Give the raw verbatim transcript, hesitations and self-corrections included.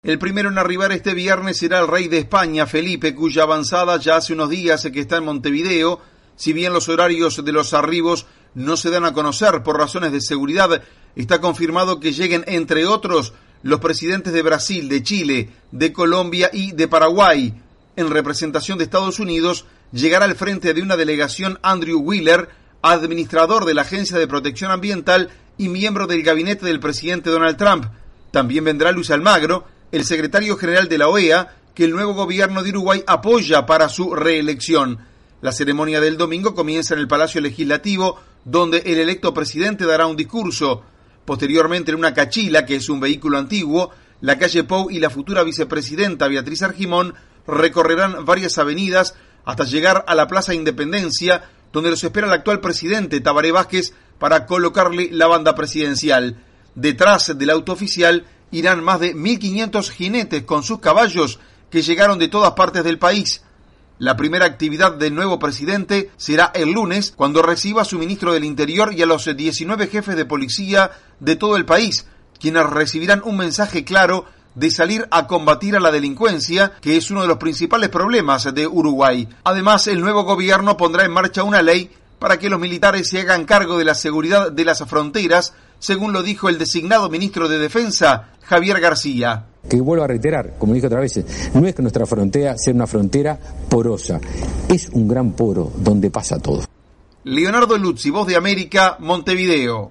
El primero en arribar este viernes será el rey de España, Felipe, cuya avanzada ya hace unos días que está en Montevideo. Si bien los horarios de los arribos no se dan a conocer por razones de seguridad, está confirmado que lleguen, entre otros, los presidentes de Brasil, de Chile, de Colombia y de Paraguay. En representación de Estados Unidos, llegará al frente de una delegación Andrew Wheeler, administrador de la Agencia de Protección Ambiental y miembro del gabinete del presidente Donald Trump. También vendrá Luis Almagro, el secretario general de la O E A, que el nuevo gobierno de Uruguay apoya para su reelección. La ceremonia del domingo comienza en el Palacio Legislativo, donde el electo presidente dará un discurso. Posteriormente, en una cachila, que es un vehículo antiguo, la calle Pou y la futura vicepresidenta Beatriz Argimón recorrerán varias avenidas hasta llegar a la Plaza Independencia, donde los espera el actual presidente Tabaré Vázquez para colocarle la banda presidencial. Detrás del auto oficial irán más de mil quinientos jinetes con sus caballos que llegaron de todas partes del país. La primera actividad del nuevo presidente será el lunes, cuando reciba a su ministro del Interior y a los diecinueve jefes de policía de todo el país, quienes recibirán un mensaje claro de salir a combatir a la delincuencia, que es uno de los principales problemas de Uruguay. Además, el nuevo gobierno pondrá en marcha una ley para que los militares se hagan cargo de la seguridad de las fronteras, según lo dijo el designado ministro de Defensa, Javier García. Que vuelvo a reiterar, como dije otras veces, no es que nuestra frontera sea una frontera porosa, es un gran poro donde pasa todo. Leonardo Luzzi, Voz de América, Montevideo.